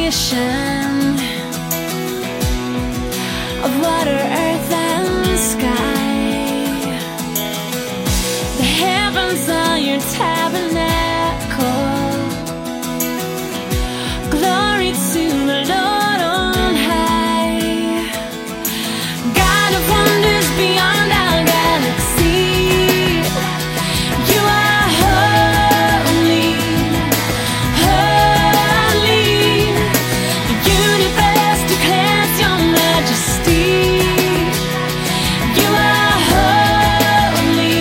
creation of water, earth, and sky. The heavens are your tabernacle. Glory to the Lord on high. God of wonders beyond our galaxy, you are holy, holy. The universe declares your majesty. You are holy,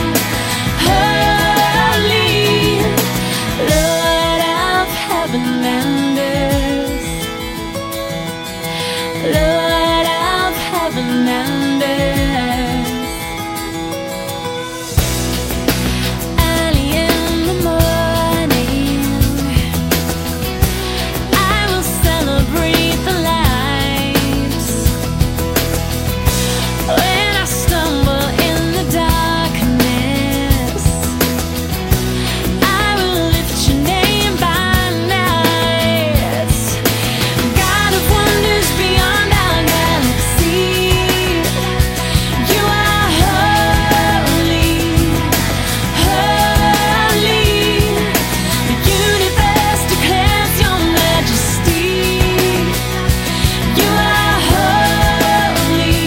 holy, Lord of heaven and earth, Lord of heaven and earth. Early in the morning, I will celebrate the lights. When I stumble in the darkness, I will lift your name by night. God of wonders beyond our galaxy, you are holy, holy. The universe declares your majesty. You are holy,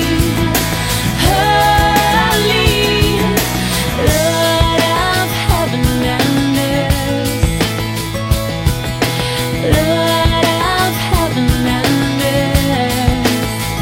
holy, Lord of heaven and earth, Lord of heaven and earth.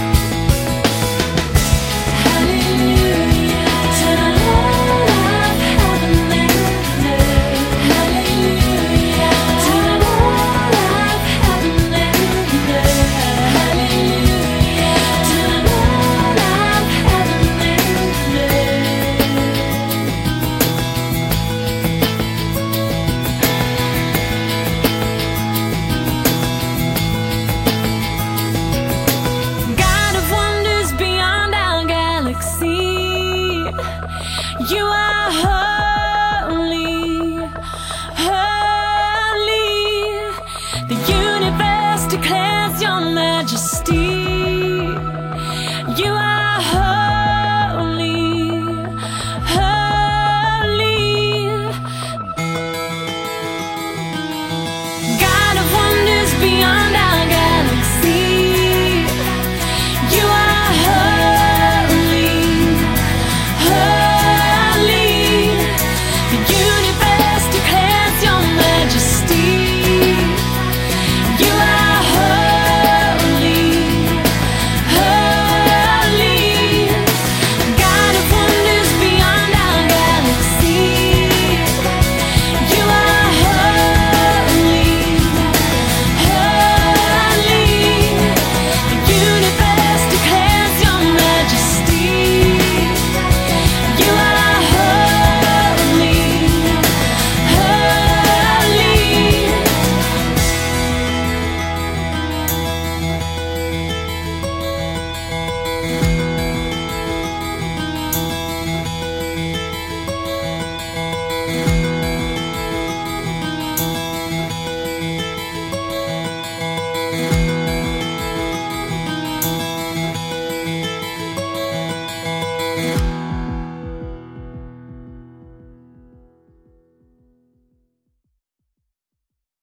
Hallelujah to the Lord of heaven and earth. Hallelujah to the Lord of heaven and earth. Hallelujah to the Lord of heaven and earth. God of wonders beyond our galaxy, you are holy, holy. The universe declares